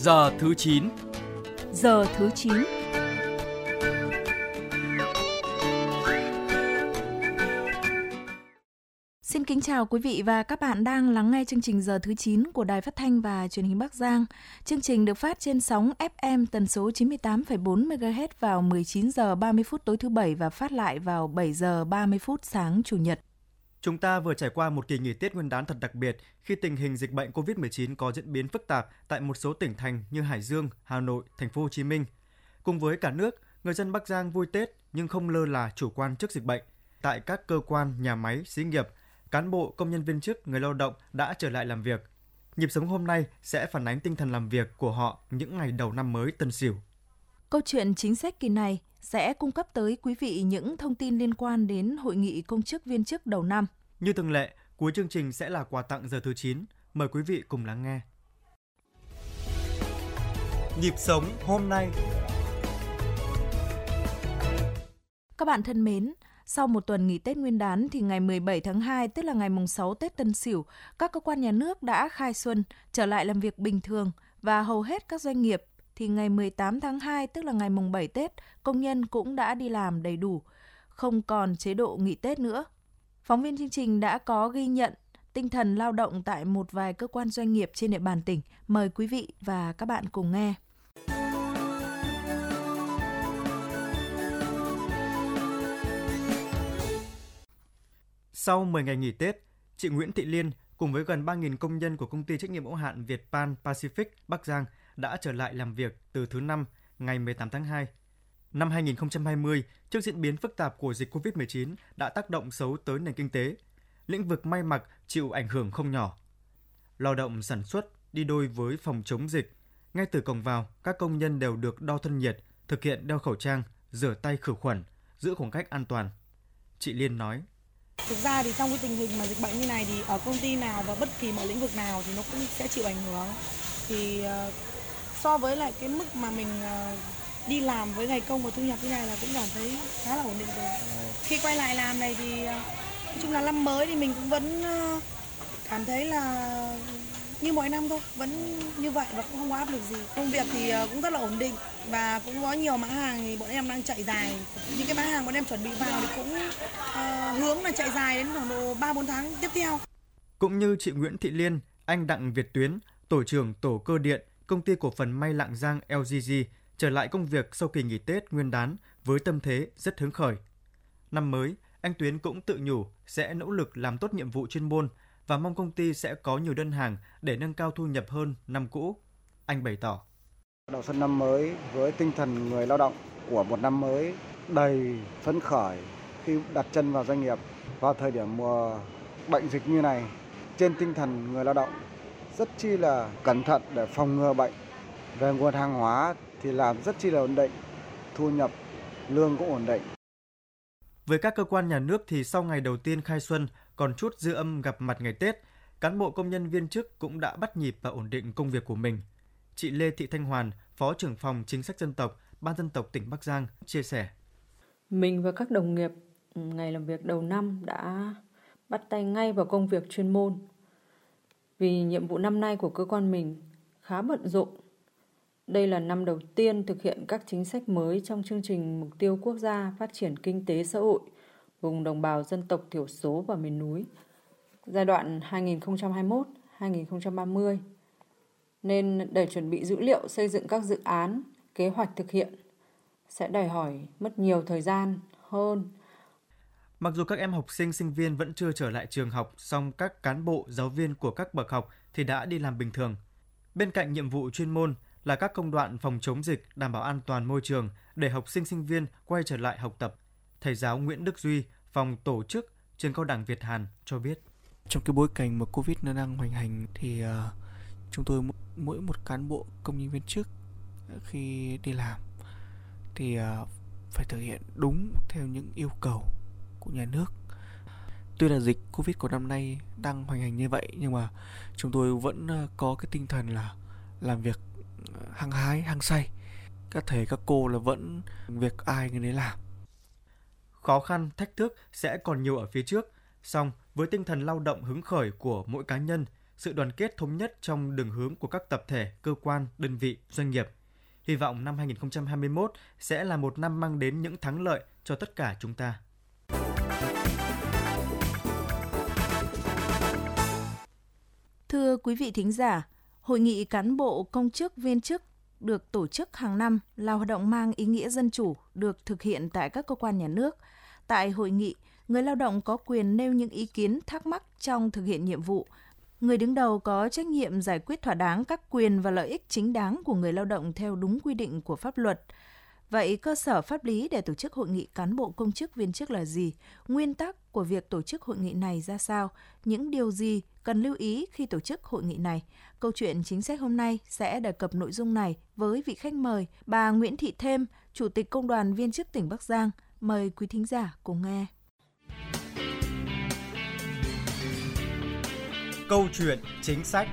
Giờ thứ 9. Giờ thứ 9. Xin kính chào quý vị và các bạn đang lắng nghe chương trình Giờ thứ 9 của Đài Phát thanh và Truyền hình Bắc Giang. Chương trình được phát trên sóng FM tần số 98,4 MHz vào 19 giờ 30 phút tối thứ Bảy và phát lại vào 7 giờ 30 phút sáng Chủ nhật. Chúng ta vừa trải qua một kỳ nghỉ Tết Nguyên đán thật đặc biệt khi tình hình dịch bệnh COVID-19 có diễn biến phức tạp tại một số tỉnh thành như Hải Dương, Hà Nội, Thành phố Hồ Chí Minh. Cùng với cả nước, người dân Bắc Giang vui Tết nhưng không lơ là chủ quan trước dịch bệnh. Tại các cơ quan, nhà máy, xí nghiệp, cán bộ, công nhân viên chức, người lao động đã trở lại làm việc. Nhịp sống hôm nay sẽ phản ánh tinh thần làm việc của họ những ngày đầu năm mới Tân Sửu. Câu chuyện chính sách kỳ này sẽ cung cấp tới quý vị những thông tin liên quan đến Hội nghị công chức viên chức đầu năm. Như thường lệ, cuối chương trình sẽ là quà tặng giờ thứ 9. Mời quý vị cùng lắng nghe. Nhịp sống hôm nay. Các bạn thân mến, sau một tuần nghỉ Tết Nguyên đán thì ngày 17 tháng 2, tức là ngày mùng 6 Tết Tân Sửu, các cơ quan nhà nước đã khai xuân, trở lại làm việc bình thường và hầu hết các doanh nghiệp thì ngày 18 tháng 2, tức là ngày mùng 7 Tết, công nhân cũng đã đi làm đầy đủ, không còn chế độ nghỉ Tết nữa. Phóng viên chương trình đã có ghi nhận tinh thần lao động tại một vài cơ quan doanh nghiệp trên địa bàn tỉnh. Mời quý vị và các bạn cùng nghe. Sau 10 ngày nghỉ Tết, chị Nguyễn Thị Liên cùng với gần 3.000 công nhân của công ty trách nhiệm hữu hạn Việt Pan Pacific Bắc Giang đã trở lại làm việc từ thứ Năm, ngày 18 tháng 2. Năm 2020, trước diễn biến phức tạp của dịch COVID-19 đã tác động xấu tới nền kinh tế. Lĩnh vực may mặc chịu ảnh hưởng không nhỏ. Lao động sản xuất đi đôi với phòng chống dịch. Ngay từ cổng vào, các công nhân đều được đo thân nhiệt, thực hiện đeo khẩu trang, rửa tay khử khuẩn, giữ khoảng cách an toàn. Chị Liên nói. Thực ra thì trong cái tình hình mà dịch bệnh như này thì ở công ty nào và bất kỳ một lĩnh vực nào thì nó cũng sẽ chịu ảnh hưởng. Thì so với lại cái mức mà mình đi làm với ngày công và thu nhập như này là cũng cảm thấy khá là ổn định rồi. Khi quay lại làm này thì nói chung là năm mới thì mình cũng vẫn cảm thấy là như mọi năm thôi, vẫn như vậy và cũng không có áp lực gì. Công việc thì cũng rất là ổn định và cũng có nhiều mã hàng thì bọn em đang chạy dài. Những cái mã hàng bọn em chuẩn bị vào thì cũng hướng là chạy dài đến khoảng độ 3-4 tháng tiếp theo. Cũng như chị Nguyễn Thị Liên, anh Đặng Việt Tuyến, tổ trưởng tổ cơ điện, công ty cổ phần may Lạng Giang LGG trở lại công việc sau kỳ nghỉ Tết Nguyên đán với tâm thế rất hứng khởi. Năm mới, anh Tuyến cũng tự nhủ sẽ nỗ lực làm tốt nhiệm vụ chuyên môn và mong công ty sẽ có nhiều đơn hàng để nâng cao thu nhập hơn năm cũ. Anh bày tỏ. Đầu xuân năm mới với tinh thần người lao động của một năm mới đầy phấn khởi khi đặt chân vào doanh nghiệp vào thời điểm mùa bệnh dịch như này, trên tinh thần người lao động rất chi là cẩn thận để phòng ngừa bệnh. Về nguồn hàng hóa thì làm rất chi là ổn định, thu nhập, lương cũng ổn định. Với các cơ quan nhà nước thì sau ngày đầu tiên khai xuân còn chút dư âm gặp mặt ngày Tết, cán bộ công nhân viên chức cũng đã bắt nhịp và ổn định công việc của mình. Chị Lê Thị Thanh Hoàn, Phó trưởng phòng chính sách dân tộc, Ban dân tộc tỉnh Bắc Giang chia sẻ. Mình và các đồng nghiệp ngày làm việc đầu năm đã bắt tay ngay vào công việc chuyên môn. Vì nhiệm vụ năm nay của cơ quan mình khá bận rộn. Đây là năm đầu tiên thực hiện các chính sách mới trong chương trình Mục tiêu Quốc gia Phát triển Kinh tế Xã hội vùng đồng bào dân tộc thiểu số và miền núi giai đoạn 2021-2030. Nên để chuẩn bị dữ liệu xây dựng các dự án, kế hoạch thực hiện sẽ đòi hỏi mất nhiều thời gian hơn. Mặc dù các em học sinh, sinh viên vẫn chưa trở lại trường học, song các cán bộ, giáo viên của các bậc học thì đã đi làm bình thường. Bên cạnh nhiệm vụ chuyên môn là các công đoạn phòng chống dịch, đảm bảo an toàn môi trường để học sinh, sinh viên quay trở lại học tập. Thầy giáo Nguyễn Đức Duy, phòng tổ chức trường Cao đẳng Việt Hàn cho biết. Trong cái bối cảnh mà Covid nó đang hoành hành thì chúng tôi mỗi một cán bộ công nhân viên chức khi đi làm thì phải thực hiện đúng theo những yêu cầu của nhà nước. Tuy là dịch Covid của năm nay đang hoành hành như vậy nhưng mà chúng tôi vẫn có cái tinh thần là làm việc hăng hái, hăng say. Các thầy, các cô là vẫn việc ai người đấy làm. Khó khăn, thách thức sẽ còn nhiều ở phía trước, song với tinh thần lao động hứng khởi của mỗi cá nhân, sự đoàn kết thống nhất trong đường hướng của các tập thể, cơ quan, đơn vị, doanh nghiệp. Hy vọng năm 2021 sẽ là một năm mang đến những thắng lợi cho tất cả chúng ta. Thưa quý vị thính giả, Hội nghị cán bộ công chức viên chức được tổ chức hàng năm là hoạt động mang ý nghĩa dân chủ được thực hiện tại các cơ quan nhà nước. Tại hội nghị, người lao động có quyền nêu những ý kiến thắc mắc trong thực hiện nhiệm vụ. Người đứng đầu có trách nhiệm giải quyết thỏa đáng các quyền và lợi ích chính đáng của người lao động theo đúng quy định của pháp luật. Vậy cơ sở pháp lý để tổ chức hội nghị cán bộ công chức viên chức là gì? Nguyên tắc của việc tổ chức hội nghị này ra sao? Những điều gì cần lưu ý khi tổ chức hội nghị này? Câu chuyện chính sách hôm nay sẽ đề cập nội dung này với vị khách mời, bà Nguyễn Thị Thêm, Chủ tịch Công đoàn Viên chức tỉnh Bắc Giang. Mời quý thính giả cùng nghe. Câu chuyện chính sách.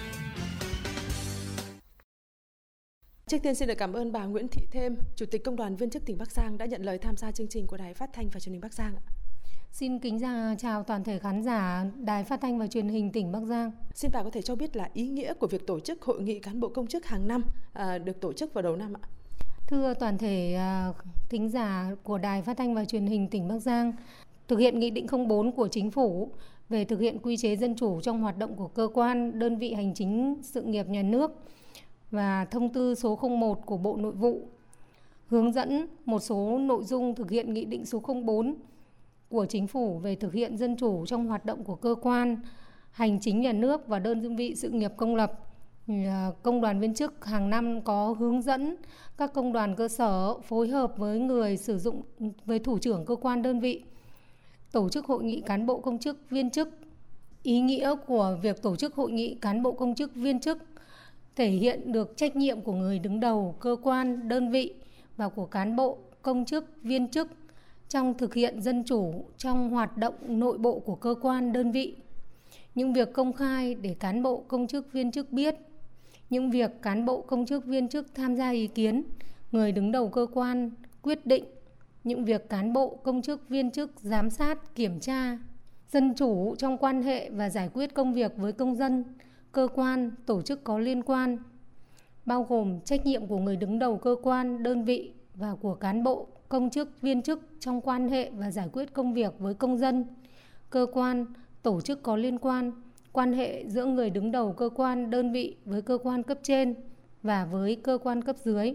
Trước tiên xin được cảm ơn bà Nguyễn Thị Thêm, Chủ tịch Công đoàn Viên chức tỉnh Bắc Giang đã nhận lời tham gia chương trình của Đài Phát thanh và Truyền hình Bắc Giang. Xin kính chào toàn thể khán giả Đài Phát thanh và Truyền hình tỉnh Bắc Giang. Xin bà có thể cho biết là ý nghĩa của việc tổ chức hội nghị cán bộ công chức hàng năm được tổ chức vào đầu năm ạ? Thưa toàn thể thính giả của Đài Phát thanh và Truyền hình tỉnh Bắc Giang, thực hiện Nghị định 04 của Chính phủ về thực hiện quy chế dân chủ trong hoạt động của cơ quan, đơn vị hành chính sự nghiệp nhà nước và thông tư số 01 của Bộ Nội vụ hướng dẫn một số nội dung thực hiện Nghị định số 04 của Chính phủ về thực hiện dân chủ trong hoạt động của cơ quan, hành chính nhà nước và đơn vị sự nghiệp công lập. Công đoàn viên chức hàng năm có hướng dẫn các công đoàn cơ sở phối hợp với người sử dụng, với thủ trưởng cơ quan đơn vị tổ chức hội nghị cán bộ công chức viên chức. Ý nghĩa của việc tổ chức hội nghị cán bộ công chức viên chức thể hiện được trách nhiệm của người đứng đầu cơ quan, đơn vị và của cán bộ công chức viên chức trong thực hiện dân chủ trong hoạt động nội bộ của cơ quan, đơn vị. Những việc công khai để cán bộ công chức viên chức biết, những việc cán bộ công chức viên chức tham gia ý kiến, người đứng đầu cơ quan quyết định, những việc cán bộ công chức viên chức giám sát, kiểm tra, dân chủ trong quan hệ và giải quyết công việc với công dân, cơ quan, tổ chức có liên quan, bao gồm trách nhiệm của người đứng đầu cơ quan, đơn vị và của cán bộ công chức viên chức trong quan hệ và giải quyết công việc với công dân, cơ quan, tổ chức có liên quan, quan hệ giữa người đứng đầu cơ quan, đơn vị với cơ quan cấp trên và với cơ quan cấp dưới.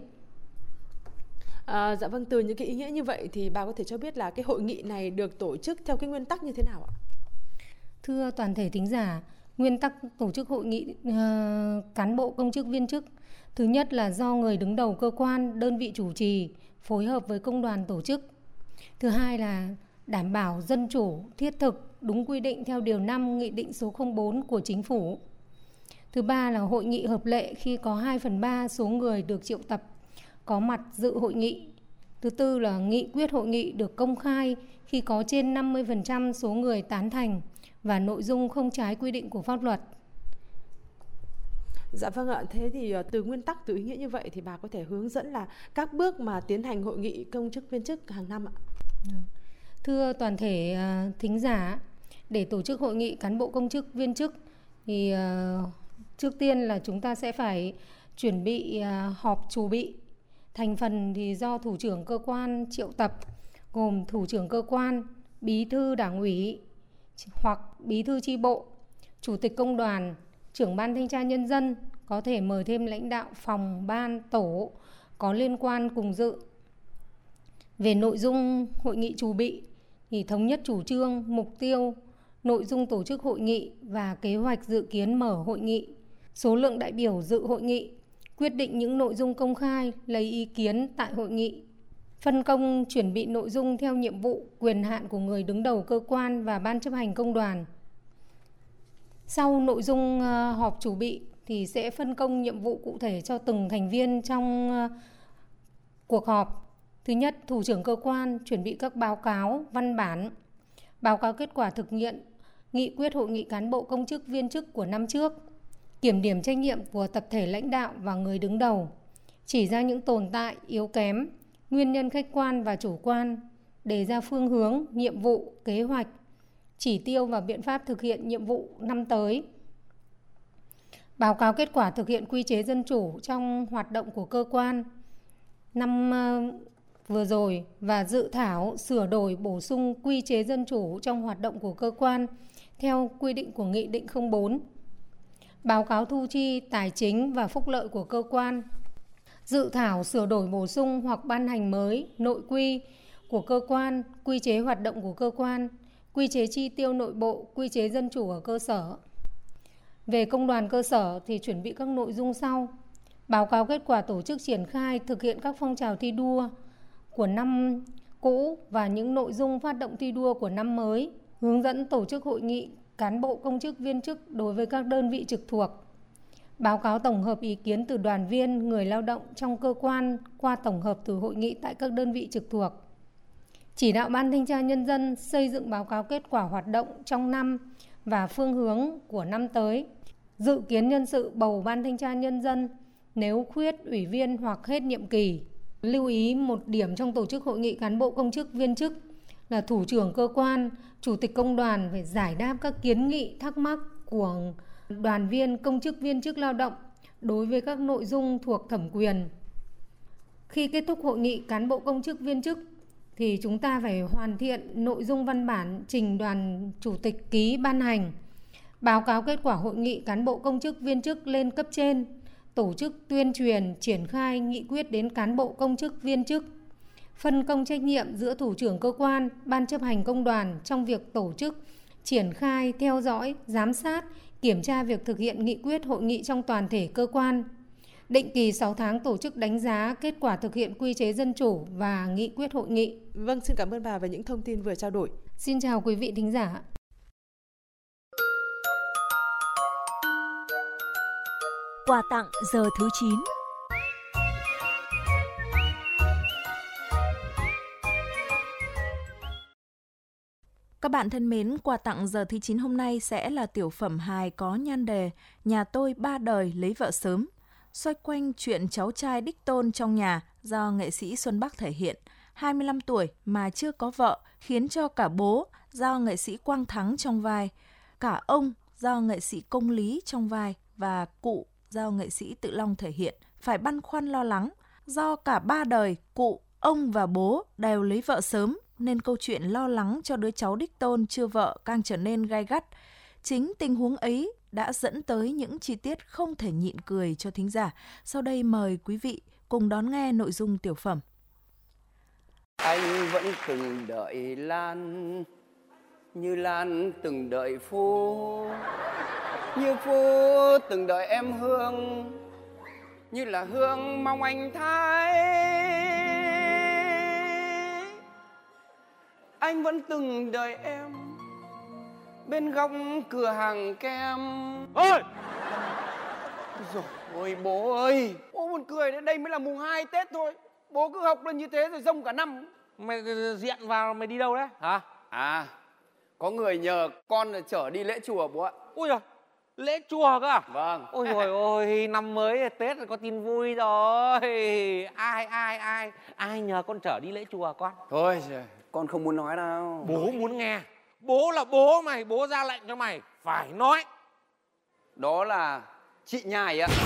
Dạ vâng, từ những cái ý nghĩa như vậy thì bà có thể cho biết là cái hội nghị này được tổ chức theo cái nguyên tắc như thế nào ạ? Thưa toàn thể thính giả, nguyên tắc tổ chức hội nghị cán bộ công chức viên chức thứ nhất là do người đứng đầu cơ quan, đơn vị chủ trì, phối hợp với công đoàn tổ chức. Thứ hai là đảm bảo dân chủ, thiết thực, đúng quy định theo điều 5 Nghị định số 04 của Chính phủ. Thứ ba là hội nghị hợp lệ khi có 2/3 số người được triệu tập có mặt dự hội nghị. Thứ tư là nghị quyết hội nghị được công khai khi có trên 50% số người tán thành và nội dung không trái quy định của pháp luật. Dạ vâng ạ, thế thì từ nguyên tắc, từ ý nghĩa như vậy thì bà có thể hướng dẫn là các bước mà tiến hành hội nghị công chức viên chức hàng năm ạ? Thưa toàn thể thính giả, để tổ chức hội nghị cán bộ công chức viên chức thì trước tiên là chúng ta sẽ phải chuẩn bị họp chủ bị. Thành phần thì do thủ trưởng cơ quan triệu tập, gồm thủ trưởng cơ quan, bí thư đảng ủy hoặc bí thư chi bộ, chủ tịch công đoàn, trưởng ban thanh tra nhân dân, có thể mời thêm lãnh đạo phòng, ban, tổ có liên quan cùng dự. Về nội dung hội nghị chủ bị thì thống nhất chủ trương, mục tiêu, nội dung tổ chức hội nghị và kế hoạch dự kiến mở hội nghị, số lượng đại biểu dự hội nghị, quyết định những nội dung công khai, lấy ý kiến tại hội nghị, phân công chuẩn bị nội dung theo nhiệm vụ, quyền hạn của người đứng đầu cơ quan và ban chấp hành công đoàn. Sau nội dung họp chủ bị thì sẽ phân công nhiệm vụ cụ thể cho từng thành viên trong cuộc họp. Thứ nhất, thủ trưởng cơ quan chuẩn bị các báo cáo, văn bản, báo cáo kết quả thực hiện nghị quyết hội nghị cán bộ công chức viên chức của năm trước, kiểm điểm trách nhiệm của tập thể lãnh đạo và người đứng đầu, chỉ ra những tồn tại, yếu kém, nguyên nhân khách quan và chủ quan, đề ra phương hướng, nhiệm vụ, kế hoạch, chỉ tiêu và biện pháp thực hiện nhiệm vụ năm tới. Báo cáo kết quả thực hiện quy chế dân chủ trong hoạt động của cơ quan năm vừa rồi và dự thảo sửa đổi bổ sung quy chế dân chủ trong hoạt động của cơ quan theo quy định của Nghị định 04. Báo cáo thu chi tài chính và phúc lợi của cơ quan. Dự thảo sửa đổi bổ sung hoặc ban hành mới nội quy của cơ quan, quy chế hoạt động của cơ quan, quy chế chi tiêu nội bộ, quy chế dân chủ ở cơ sở. Về công đoàn cơ sở thì chuẩn bị các nội dung sau. Báo cáo kết quả tổ chức triển khai thực hiện các phong trào thi đua của năm cũ và những nội dung phát động thi đua của năm mới. Hướng dẫn tổ chức hội nghị cán bộ công chức viên chức đối với các đơn vị trực thuộc. Báo cáo tổng hợp ý kiến từ đoàn viên, người lao động trong cơ quan qua tổng hợp từ hội nghị tại các đơn vị trực thuộc. Chỉ đạo Ban Thanh tra Nhân dân xây dựng báo cáo kết quả hoạt động trong năm và phương hướng của năm tới. Dự kiến nhân sự bầu Ban Thanh tra Nhân dân nếu khuyết ủy viên hoặc hết nhiệm kỳ. Lưu ý một điểm trong tổ chức hội nghị cán bộ công chức viên chức là thủ trưởng cơ quan, chủ tịch công đoàn phải giải đáp các kiến nghị thắc mắc của đoàn viên công chức viên chức lao động đối với các nội dung thuộc thẩm quyền. Khi kết thúc hội nghị cán bộ công chức viên chức thì chúng ta phải hoàn thiện nội dung văn bản trình đoàn chủ tịch ký ban hành, báo cáo kết quả hội nghị cán bộ công chức viên chức lên cấp trên, tổ chức tuyên truyền, triển khai nghị quyết đến cán bộ công chức viên chức, phân công trách nhiệm giữa thủ trưởng cơ quan, ban chấp hành công đoàn trong việc tổ chức, triển khai, theo dõi, giám sát, kiểm tra việc thực hiện nghị quyết hội nghị trong toàn thể cơ quan. Định kỳ 6 tháng tổ chức đánh giá kết quả thực hiện quy chế dân chủ và nghị quyết hội nghị. Vâng, xin cảm ơn bà về những thông tin vừa trao đổi. Xin chào quý vị thính giả. Quà tặng giờ thứ 9. Các bạn thân mến, quà tặng giờ thứ 9 hôm nay sẽ là tiểu phẩm hài có nhan đề Nhà tôi 3 đời lấy vợ sớm, xoay quanh chuyện cháu trai đích tôn trong nhà do nghệ sĩ Xuân Bắc thể hiện. 25 tuổi mà chưa có vợ khiến cho cả bố do nghệ sĩ Quang Thắng trong vai, cả ông do nghệ sĩ Công Lý trong vai và cụ do nghệ sĩ Tự Long thể hiện phải băn khoăn lo lắng. Do cả 3 đời, cụ, ông và bố đều lấy vợ sớm nên câu chuyện lo lắng cho đứa cháu đích tôn chưa vợ càng trở nên gai gắt. Chính tình huống ấy đã dẫn tới những chi tiết không thể nhịn cười cho thính giả. Sau đây mời quý vị cùng đón nghe nội dung tiểu phẩm. Anh vẫn từng đợi Lan, như Lan từng đợi Phú, như Phú từng đợi em Hương, như là Hương mong anh Thái. Anh vẫn từng đợi em bên góc cửa hàng kem. Ôi! Rồi ôi bố ơi, bố buồn cười đấy, đây mới là mùng 2 Tết thôi. Bố cứ học lên như thế rồi rông cả năm. Mày diện vào mày đi đâu đấy hả? À, có người nhờ con chở đi lễ chùa bố ạ. Ui giời, lễ chùa cơ à? Vâng. Ôi trời ơi, năm mới Tết rồi có tin vui rồi. Ai nhờ con chở đi lễ chùa con? Thôi con không muốn nói đâu. Bố muốn nghe. Bố là bố mày, bố ra lệnh cho mày phải nói. Đó là chị Nhài ạ.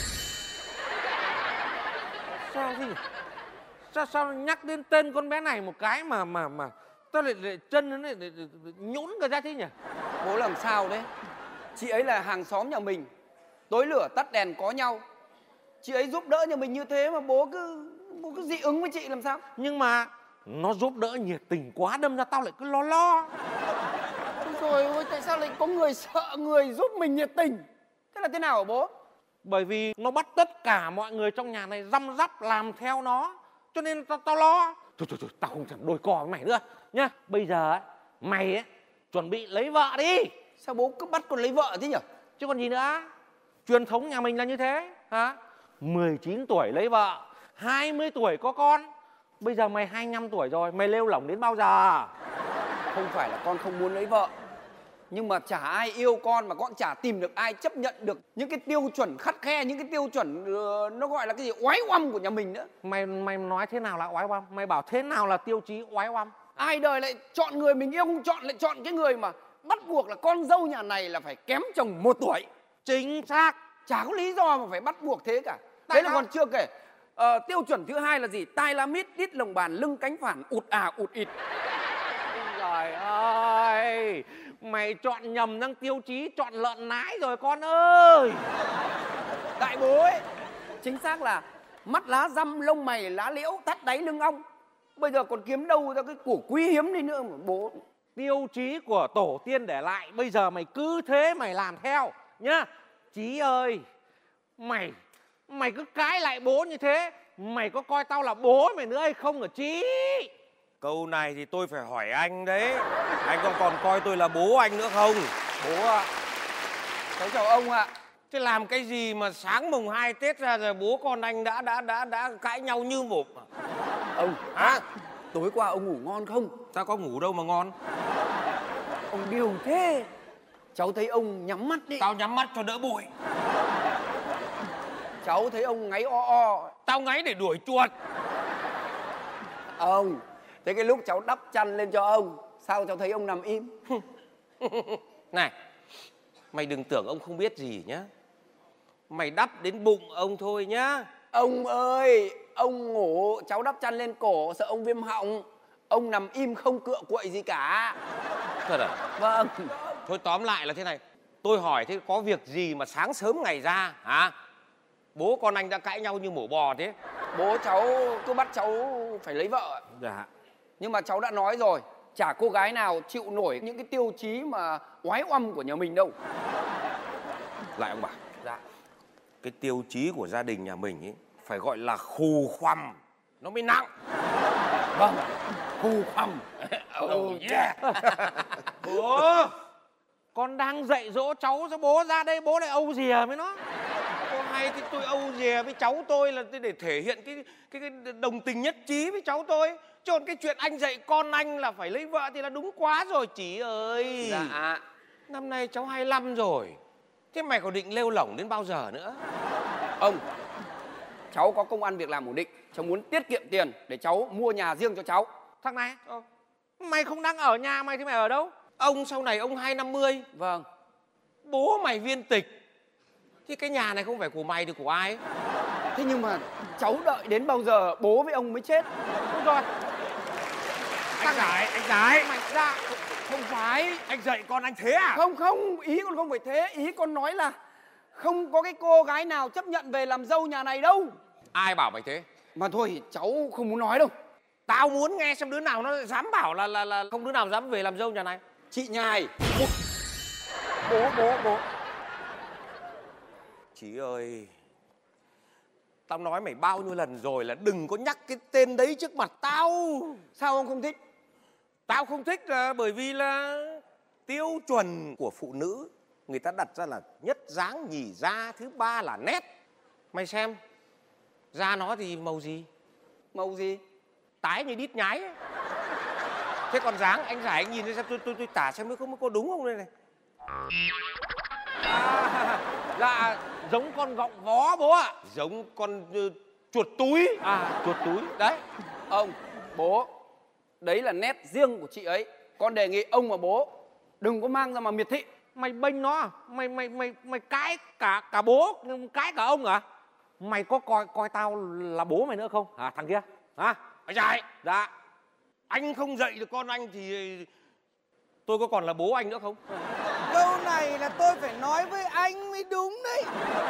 Sao gì? Sao nhắc đến tên con bé này một cái mà tao lại chân nó lại nhũn cả ra thế nhỉ? Bố làm sao đấy? Chị ấy là hàng xóm nhà mình, tối lửa tắt đèn có nhau. Chị ấy giúp đỡ nhà mình như thế mà bố cứ dị ứng với chị làm sao? Nhưng mà nó giúp đỡ nhiệt tình quá, đâm ra tao lại cứ lo. Rồi ôi, tại sao lại có người sợ người giúp mình nhiệt tình? Thế là thế nào hả bố? Bởi vì nó bắt tất cả mọi người trong nhà này răm rắp làm theo nó, cho nên tao lo. Thôi, tao không thèm đôi co với mày nữa nhá. Bây giờ ấy, mày ấy chuẩn bị lấy vợ đi. Sao bố cứ bắt con lấy vợ thế nhỉ? Chứ còn gì nữa. Truyền thống nhà mình là như thế hả? 19 tuổi lấy vợ, 20 tuổi có con. Bây giờ mày 25 tuổi rồi, mày lêu lỏng đến bao giờ? Không phải là con không muốn lấy vợ, nhưng mà chả ai yêu con mà con chả tìm được ai chấp nhận được những cái tiêu chuẩn khắt khe, những cái tiêu chuẩn nó gọi là cái gì oái oăm của nhà mình nữa. Mày nói thế nào là oái oăm? Mày bảo thế nào là tiêu chí oái oăm? Ai đời lại chọn người mình yêu không chọn, lại chọn cái người mà bắt buộc là con dâu nhà này là phải kém chồng 1 tuổi. Chính xác. Chả có lý do mà phải bắt buộc thế cả. Đấy là còn chưa kể. Tiêu chuẩn thứ hai là gì? Tai la mít, đít lồng bàn, lưng cánh phản, ụt ụt ịt. Trời ơi, mày chọn nhầm năng tiêu chí, chọn lợn nái rồi con ơi. Đại bố ấy, chính xác là mắt lá răm, lông mày lá liễu, thắt đáy lưng ong. Bây giờ còn kiếm đâu ra cái củ quý hiếm đi nữa mà bố. Tiêu chí của tổ tiên để lại, bây giờ mày cứ thế mày làm theo nhá. Chí ơi, mày cứ cãi lại bố như thế, mày có coi tao là bố mày nữa hay không hả Chí? Câu này thì tôi phải hỏi anh đấy. Anh còn coi tôi là bố anh nữa không? Bố ạ. Cháu chào ông ạ. Thế làm cái gì mà sáng mùng 2 Tết ra rồi bố con anh đã cãi nhau như một. Ông hả? Tối qua ông ngủ ngon không? Tao có ngủ đâu mà ngon. Ông điều thế. Cháu thấy ông nhắm mắt đi. Tao nhắm mắt cho đỡ bụi. Cháu thấy ông ngáy o. Tao ngáy để đuổi chuột. Ông, thế cái lúc cháu đắp chăn lên cho ông, sao cháu thấy ông nằm im? Này, mày đừng tưởng ông không biết gì nhá. Mày đắp đến bụng ông thôi nhá. Ông ơi, ông ngủ, cháu đắp chăn lên cổ, sợ ông viêm họng. Ông nằm im không cựa quậy gì cả. Thật à? Vâng. Thôi tóm lại là thế này. Tôi hỏi thế có việc gì mà sáng sớm ngày ra hả? Bố con anh đã cãi nhau như mổ bò thế. Bố cháu cứ bắt cháu phải lấy vợ. Dạ. Nhưng mà cháu đã nói rồi, chả cô gái nào chịu nổi những cái tiêu chí mà oái oăm của nhà mình đâu. Lại ông bà. Dạ. Cái tiêu chí của gia đình nhà mình ấy phải gọi là khù khoằm, nó mới nặng. Vâng, khù khoằm. Oh yeah. Bố, con đang dạy dỗ cháu cho bố ra đây bố lại âu dìa với nó. Có hay thì tôi âu dìa với cháu tôi là để thể hiện cái đồng tình nhất trí với cháu tôi. Chứ còn cái chuyện anh dạy con anh là phải lấy vợ thì là đúng quá rồi Chí ơi. Dạ. Năm nay cháu 25 rồi. Thế mày còn định lêu lỏng đến bao giờ nữa? Ông, cháu có công ăn việc làm ổn định. Cháu muốn tiết kiệm tiền để cháu mua nhà riêng cho cháu. Thằng này, mày không đang ở nhà mày thì mày ở đâu? Ông sau này ông 250. Vâng. Bố mày viên tịch. Thì cái nhà này không phải của mày thì của ai? Thế nhưng mà cháu đợi đến bao giờ bố với ông mới chết? Đúng rồi. Anh Giải. Mày ra. Không phải, anh dạy con anh thế à? Không, ý con không phải thế. Ý con nói là không có cái cô gái nào chấp nhận về làm dâu nhà này đâu. Ai bảo mày thế? Mà thôi, cháu không muốn nói đâu. Tao muốn nghe xem đứa nào nó dám bảo là không đứa nào dám về làm dâu nhà này. Chị Nhài. Bố. Chí ơi, tao nói mày bao nhiêu lần rồi là đừng có nhắc cái tên đấy trước mặt tao. Sao ông không thích? Tao không thích là bởi vì là tiêu chuẩn của phụ nữ người ta đặt ra là nhất dáng nhì da, thứ ba là nét. Mày xem, da nó thì màu gì? Màu gì? Tái như đít nhái ấy. Thế còn dáng, anh Giải anh nhìn xem tôi tả xem nó có đúng không đây này. Dạ, giống con gọng vó bố ạ. Giống con chuột túi. Chuột túi. Đấy, ông, bố, đấy là nét riêng của chị ấy. Con đề nghị ông và bố đừng có mang ra mà miệt thị. Mày bênh nó à? Mày cãi cả bố, cãi cả ông à? Mày có coi tao là bố mày nữa không? Thằng kia. Anh Giải. Dạ. Anh không dạy được con anh thì tôi có còn là bố anh nữa không? Câu này là tôi phải nói với anh mới đúng đấy.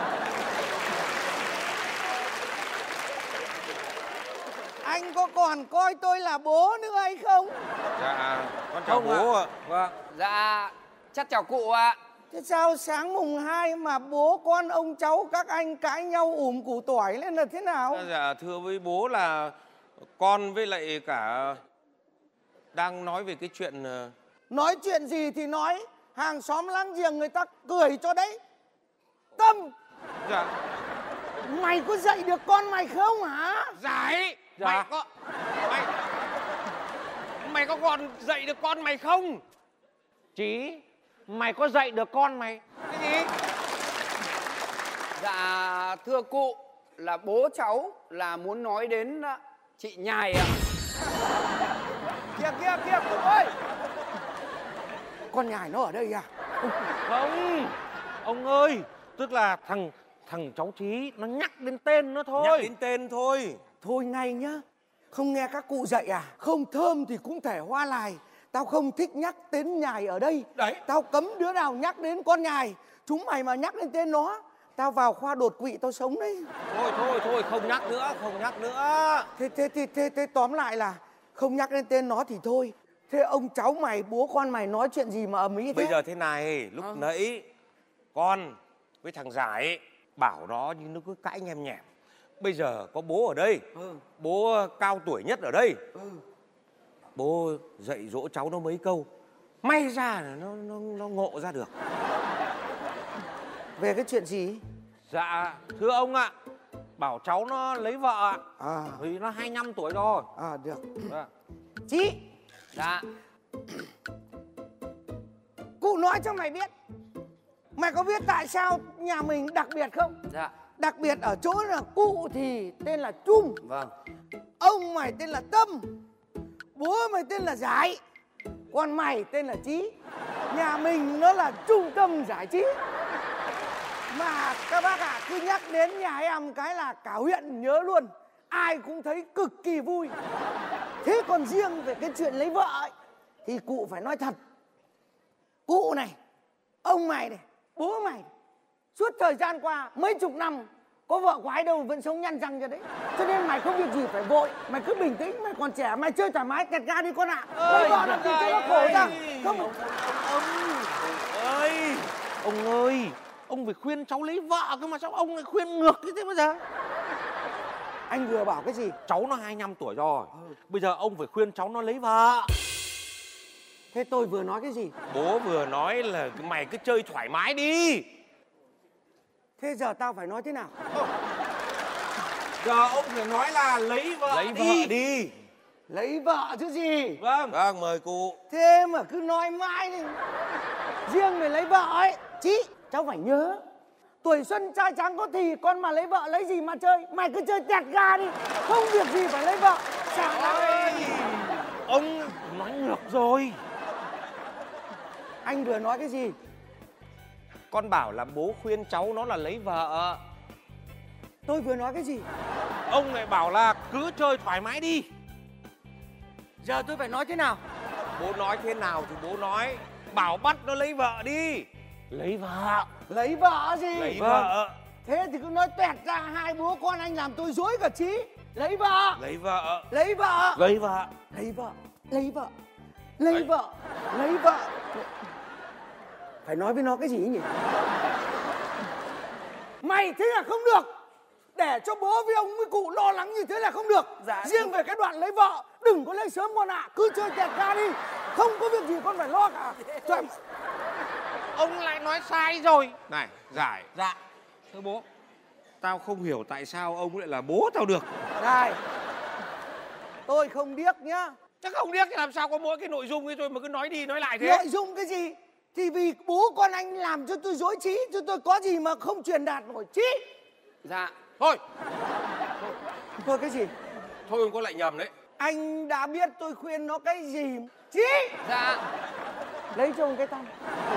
Anh có còn coi tôi là bố nữa hay không? Dạ, con chào bố ạ. Vâng. Dạ, chắc chào cụ ạ. Thế sao sáng mùng 2 mà bố con ông cháu các anh cãi nhau củ tỏi lên là thế nào? Dạ, thưa với bố là con với lại cả đang nói về cái chuyện... Nói chuyện gì thì nói, hàng xóm láng giềng người ta cười cho đấy. Tâm! Dạ. Mày có dạy được con mày không hả? Giải! Dạ. Mày có còn dạy được con mày không? Chí, mày có dạy được con mày? Cái gì? Dạ, thưa cụ, là bố cháu là muốn nói đến chị Nhài ạ. Kìa cụ ơi! Con Nhài nó ở đây à? Không, ông ơi, Tức là thằng cháu Trí nó nhắc đến tên nó thôi. Nhắc đến tên thôi. Thôi ngay nhá. Không nghe các cụ dạy à? Không thơm thì cũng thể hoa lại. Tao không thích nhắc tên nhài ở đây. Đấy. Tao cấm đứa nào nhắc đến con nhài. Chúng mày mà nhắc đến tên nó, tao vào khoa đột quỵ tao sống đấy. Thôi, không nhắc nữa. Thế tóm lại là không nhắc đến tên nó thì thôi. Thế ông cháu mày, bố con mày nói chuyện gì mà ầm ĩ thế? Bây giờ thế này, lúc nãy con với thằng Giải bảo nó nhưng nó cứ cãi nhem nhẹm. Bây giờ có bố ở đây, bố cao tuổi nhất ở đây. Bố dạy dỗ cháu nó mấy câu, may ra là nó ngộ ra được. Về cái chuyện gì? Dạ thưa ông ạ, bảo cháu nó lấy vợ ạ. Vì nó 25 tuổi rồi. Được. Dạ. Chí. Dạ. Cụ nói cho mày biết. Mày có biết tại sao nhà mình đặc biệt không? Dạ. Đặc biệt ở chỗ là cụ thì tên là Trung. Vâng. Ông mày tên là Tâm. Bố mày tên là Giải. Còn mày tên là Chí. Nhà mình nó là trung tâm giải trí. Mà các bác ạ, cứ nhắc đến nhà em cái là cả huyện nhớ luôn. Ai cũng thấy cực kỳ vui. Thế còn riêng về cái chuyện lấy vợ ấy, thì cụ phải nói thật. Cụ này, ông mày này, bố mày suốt thời gian qua mấy chục năm có vợ quái đâu vẫn sống nhăn răng cho đấy. Cho nên mày không việc gì phải vội. Mày cứ bình tĩnh, mày còn trẻ, mày chơi thoải mái, kẹt ga đi con ạ. Lấy vợ làm gì cho nó khổ ra. Không. Ông ơi, ông phải khuyên cháu lấy vợ cơ mà sao ông lại khuyên ngược như thế bây giờ? Anh vừa bảo cái gì? Cháu nó 25 tuổi rồi. Bây giờ ông phải khuyên cháu nó lấy vợ. Thế tôi vừa nói cái gì? Bố vừa nói là mày cứ chơi thoải mái đi. Thế giờ tao phải nói thế nào? Giờ ông phải nói là lấy vợ đi. Lấy vợ chứ gì? Vâng, mời cụ. Thế mà cứ nói mãi đi. Riêng về lấy vợ ấy, Chí, cháu phải nhớ. Tuổi xuân trai tráng có thì con mà lấy vợ lấy gì mà chơi. Mày cứ chơi tẹt ga đi. Không việc gì phải lấy vợ. Ông nói ngược rồi. Anh vừa nói cái gì? Con bảo là bố khuyên cháu nó là lấy vợ. Tôi vừa nói cái gì? Ông lại bảo là cứ chơi thoải mái đi. Giờ tôi phải nói thế nào? Bố nói thế nào thì bố nói. Bảo bắt nó lấy vợ đi. Lấy vợ. Lấy vợ gì? Lấy vợ. Thế thì cứ nói toẹt ra, hai bố con anh làm tôi dối cả Chí. Lấy vợ. Lấy vợ. Lấy vợ. Lấy vợ. Lấy vợ. Lấy vợ. Lấy vợ. Lấy vợ. Phải nói với nó cái gì nhỉ? Mày thế là không được. Để cho bố với ông với cụ lo lắng như thế là không được. Riêng về cái đoạn lấy vợ, đừng có lấy sớm con ạ. Cứ chơi tẹt ga đi. Không có việc gì con phải lo cả. Trời. Ông lại nói sai rồi. Này, Giải. Dạ. Thưa bố. Tao không hiểu tại sao ông lại là bố tao được. Này, tôi không điếc nhá. Chắc không điếc thì làm sao có mỗi cái nội dung ấy thôi mà cứ nói đi nói lại thế. Nội dung cái gì? Thì vì bố con anh làm cho tôi dối trí, cho tôi có gì mà không truyền đạt nổi trí. Dạ. Thôi. Thôi cái gì? Thôi ông có lại nhầm đấy. Anh đã biết tôi khuyên nó cái gì. Trí. Dạ. Lấy chồng cái tăm.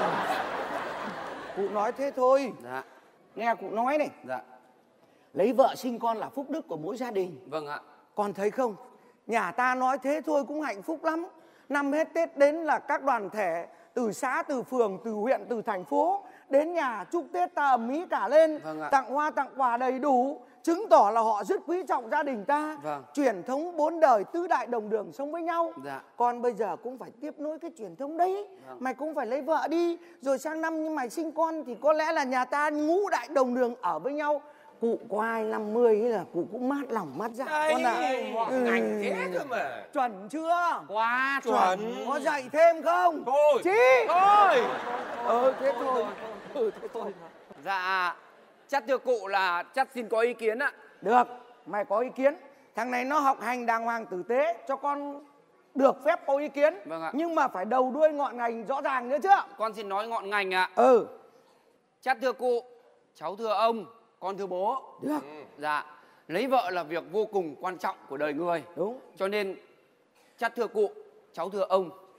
Cụ nói thế thôi. Dạ. Nghe cụ nói này. Dạ. Lấy vợ sinh con là phúc đức của mỗi gia đình. Vâng ạ. Con thấy không? Nhà ta nói thế thôi cũng hạnh phúc lắm. Năm hết Tết đến là các đoàn thể từ xã, từ phường, từ huyện, từ thành phố đến nhà chúc Tết ta ầm ĩ cả lên. Vâng ạ. Tặng hoa tặng quà đầy đủ, chứng tỏ là họ rất quý trọng gia đình ta. Vâng. Truyền thống 4 đời tứ đại đồng đường sống với nhau. Dạ. Con bây giờ cũng phải tiếp nối cái truyền thống đấy. Vâng. Mày cũng phải lấy vợ đi. Rồi sang năm nhưng mày sinh con thì có lẽ là nhà ta ngũ đại đồng đường ở với nhau. Cụ có ai 50 ấy là cụ cũng mát lòng mát dạ. Con ạ. Ngành thế cơ mà. Chuẩn chưa? Quá Chuẩn. Có dạy thêm không? Thôi. Chí. Thôi. Thế thôi. Thế thôi. Dạ. Chắc thưa cụ là chắc xin có ý kiến ạ. Được, mày có ý kiến. Thằng này nó học hành đàng hoàng tử tế, cho con được phép có ý kiến. Vâng ạ. Nhưng mà phải đầu đuôi ngọn ngành rõ ràng nhớ chưa? Con xin nói ngọn ngành ạ. Chắc thưa cụ, cháu thưa ông, con thưa bố. Được. Dạ. Lấy vợ là việc vô cùng quan trọng của đời người. Đúng. Cho nên chắc thưa cụ, cháu thưa ông,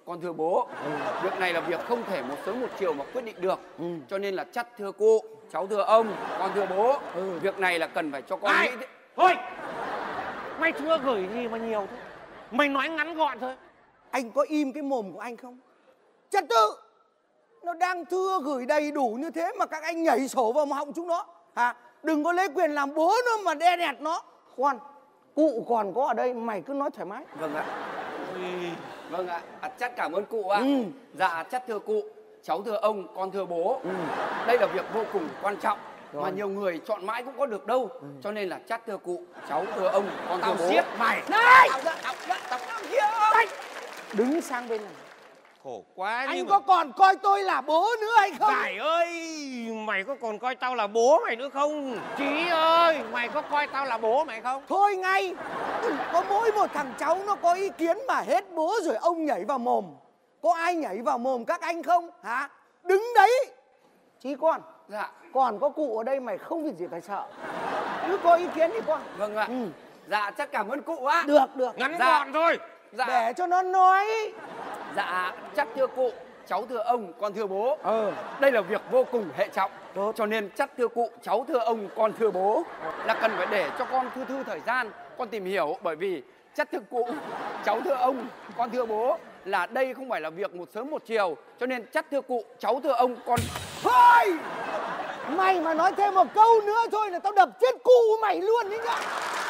con thưa bố. Việc này là việc không thể một sớm một chiều mà quyết định được. Cho nên là chắc thưa cụ, cháu thưa ông, con thưa bố. Việc này là cần phải cho con nghĩ. Thôi, mày chưa gửi gì mà nhiều thế. Mày nói ngắn gọn thôi. Anh có im cái mồm của anh không? Trật tự. Nó đang thưa gửi đầy đủ như thế mà các anh nhảy sổ vào họng chúng nó. Hả? Đừng có lấy quyền làm bố nó mà đe nẹt nó. Khoan, cụ còn có ở đây, mày cứ nói thoải mái. Vâng ạ. Vâng ạ, chắc cảm ơn cụ ạ. Dạ, chắc thưa cụ, cháu thưa ông, con thưa bố. Đây là việc vô cùng quan trọng. Mà nhiều người chọn mãi cũng có được đâu. Cho nên là chắc thưa cụ, cháu thưa ông, con thưa bố. Tao giết mày. Này! Tao Đứng sang bên này. Khổ quá. Anh có còn coi tôi là bố nữa hay không? Giải ơi, mày có còn coi tao là bố mày nữa không? Chí ơi, mày có coi tao là bố mày không? Thôi ngay. Có mỗi một thằng cháu nó có ý kiến mà hết bố rồi ông nhảy vào mồm. Có ai nhảy vào mồm các anh không? Hả? Đứng đấy. Chí con. Dạ. Còn có cụ ở đây mày không việc gì phải sợ. Cứ có ý kiến đi con. Vâng ạ. Dạ, chắc cảm ơn cụ ạ. Được. Ngắn gọn thôi. Dạ. Để cho nó nói. Dạ, chắc thưa cụ, cháu thưa ông, con thưa bố. Đây là việc vô cùng hệ trọng. Cho nên chắc thưa cụ, cháu thưa ông, con thưa bố. Là cần phải để cho con thư thời gian, con tìm hiểu. Bởi vì chắc thưa cụ, cháu thưa ông, con thưa bố, là đây không phải là việc một sớm một chiều. Cho nên chắc thưa cụ, cháu thưa ông, con... Thôi! Mày mà nói thêm một câu nữa thôi là tao đập chết cụ mày luôn đấy nhá.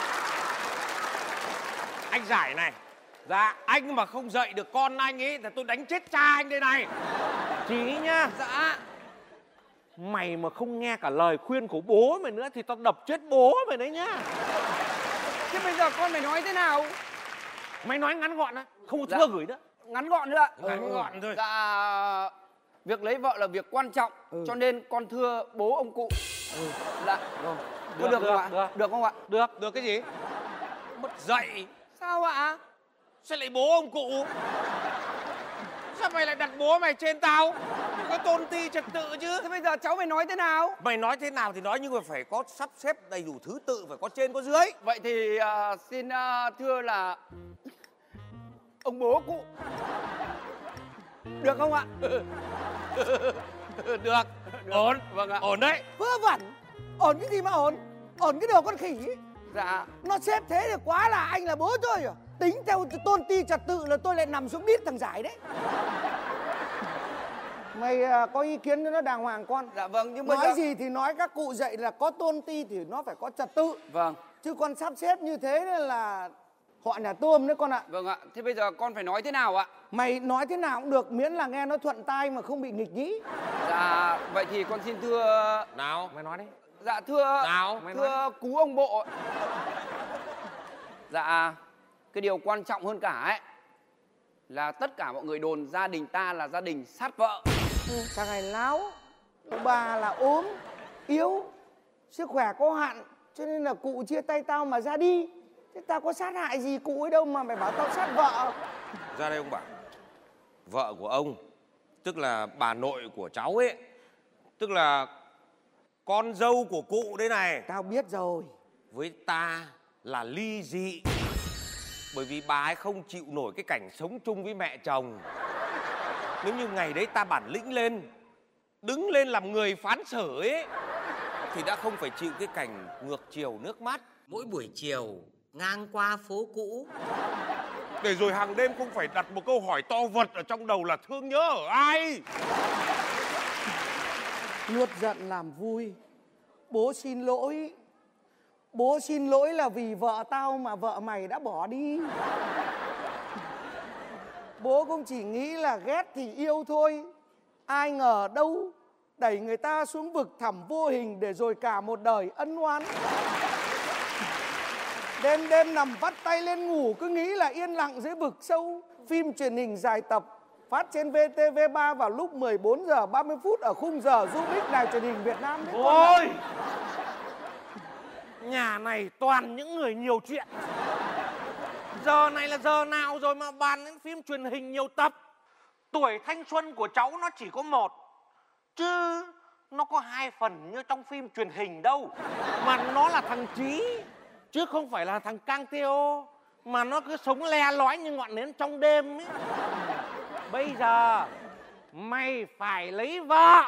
Anh Giải này. Dạ, anh mà không dạy được con anh ấy thì tôi đánh chết cha anh đây này. Chí nhá. Dạ. Mày mà không nghe cả lời khuyên của bố mày nữa thì tao đập chết bố mày đấy nhá. Thế bây giờ con phải nói thế nào? Mày nói ngắn gọn á, không có thưa gửi nữa. Ngắn gọn nữa ạ. Ngắn gọn thôi. Dạ, việc lấy vợ là việc quan trọng. Cho nên con thưa bố ông cụ. Dạ. Được không ạ? Được không ạ? Được cái gì? Mất dạy. Sao ạ? Sao lại bố ông cụ? Sao mày lại đặt bố mày trên tao? Mày có tôn ti trật tự chứ. Thế bây giờ cháu phải nói thế nào? Mày nói thế nào thì nói, nhưng mà phải có sắp xếp đầy đủ thứ tự, phải có trên có dưới. Vậy thì xin thưa là ông bố cụ. Được không ạ? Được. Ổn. Vâng ạ. Ổn đấy. Vớ vẩn. Ổn cái gì mà ổn? Ổn cái đồ con khỉ. Dạ. Nó xếp thế thì quá là anh là bố tôi à? Tính theo tôn ti trật tự là tôi lại nằm xuống đít thằng Giải đấy. Mày có ý kiến nó đàng hoàng con. Dạ vâng, nhưng nói bây giờ... gì thì nói, các cụ dạy là có tôn ti thì nó phải có trật tự. Vâng. Chứ con sắp xếp như thế là họ nhà tôm đấy con ạ. Vâng ạ. Thế bây giờ con phải nói thế nào ạ? Mày nói thế nào cũng được, miễn là nghe nó thuận tai mà không bị nghịch nhĩ. Dạ, vậy thì con xin thưa... Nào, Mày nói đi. Dạ thưa... Nào, thưa cú ông bộ. Dạ, cái điều quan trọng hơn cả ấy là tất cả mọi người đồn gia đình ta là gia đình sát vợ. Thằng này láo. Bà là ốm, yếu, sức khỏe có hạn, cho nên là cụ chia tay tao mà ra đi. Thế tao có sát hại gì cụ ấy đâu mà mày bảo tao sát vợ. ra đây ông bảo. Vợ của ông, tức là bà nội của cháu ấy, tức là con dâu của cụ đây này. Tao biết rồi. Với ta là ly dị. Bởi vì bà ấy không chịu nổi cái cảnh sống chung với mẹ chồng. Nếu như ngày đấy ta bản lĩnh lên, đứng lên làm người phán xử ấy, thì đã không phải chịu cái cảnh ngược chiều nước mắt. Mỗi buổi chiều ngang qua phố cũ, để rồi hàng đêm không phải đặt một câu hỏi to vật ở trong đầu là thương nhớ ở ai. Nuốt giận làm vui. Bố xin lỗi. Bố xin lỗi là vì vợ tao mà vợ mày đã bỏ đi. Bố cũng chỉ nghĩ là ghét thì yêu thôi. Ai ngờ đâu đẩy người ta xuống vực thẳm vô hình để rồi cả một đời ân oán. Đêm đêm nằm vắt tay lên ngủ cứ nghĩ là yên lặng dưới vực sâu. Phim truyền hình dài tập phát trên VTV3 vào lúc 14 giờ 30 phút ở khung giờ du bích đài truyền hình Việt Nam. Ôi! Nhà này toàn những người nhiều chuyện. Giờ này là giờ nào rồi mà bàn đến phim truyền hình nhiều tập? Tuổi thanh xuân của cháu nó chỉ có 1, chứ nó có 2 phần như trong phim truyền hình đâu. Mà nó là thằng Chí, chứ không phải là thằng Cang Teo. Mà nó cứ sống le lói như ngọn nến trong đêm ấy. Bây giờ mày phải lấy vợ.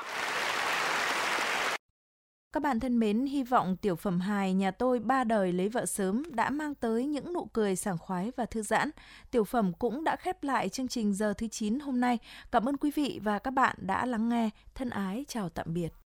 Các bạn thân mến, hy vọng tiểu phẩm hài Nhà tôi 3 đời lấy vợ sớm đã mang tới những nụ cười sảng khoái và thư giãn. Tiểu phẩm cũng đã khép lại chương trình Giờ thứ 9 hôm nay. Cảm ơn quý vị và các bạn đã lắng nghe. Thân ái chào tạm biệt.